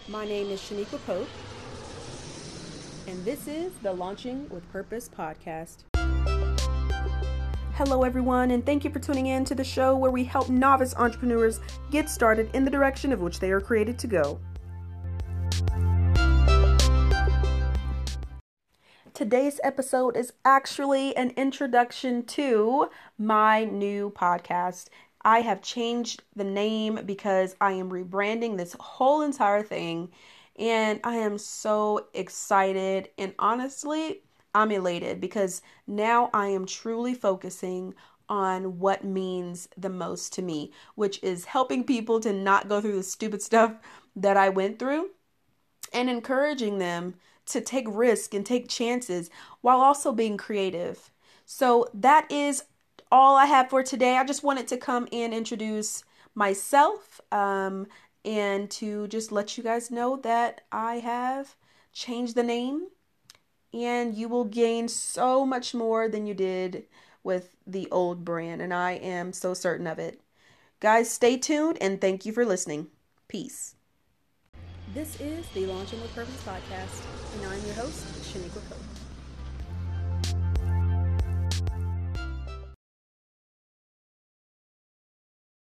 My name is Shaniqua Pope, and this is the Launching with Purpose podcast. Hello, everyone, and thank you for tuning in to the show where we help novice entrepreneurs get started in the direction of which they are created to go. Today's episode is actually an introduction to my new podcast. I have changed the name because I am rebranding this whole entire thing, and I am so excited, and honestly, I'm elated because now I am truly focusing on what means the most to me, which is helping people to not go through the stupid stuff that I went through and encouraging them to take risks and take chances while also being creative. So that is all I have for today. I just wanted to come and introduce myself and to just let you guys know that I have changed the name, and you will gain so much more than you did with the old brand, and I am so certain of it. Guys, stay tuned, and thank you for listening. Peace. This is the Launching with Purpose podcast, and I'm your host, Shaniqua Pope.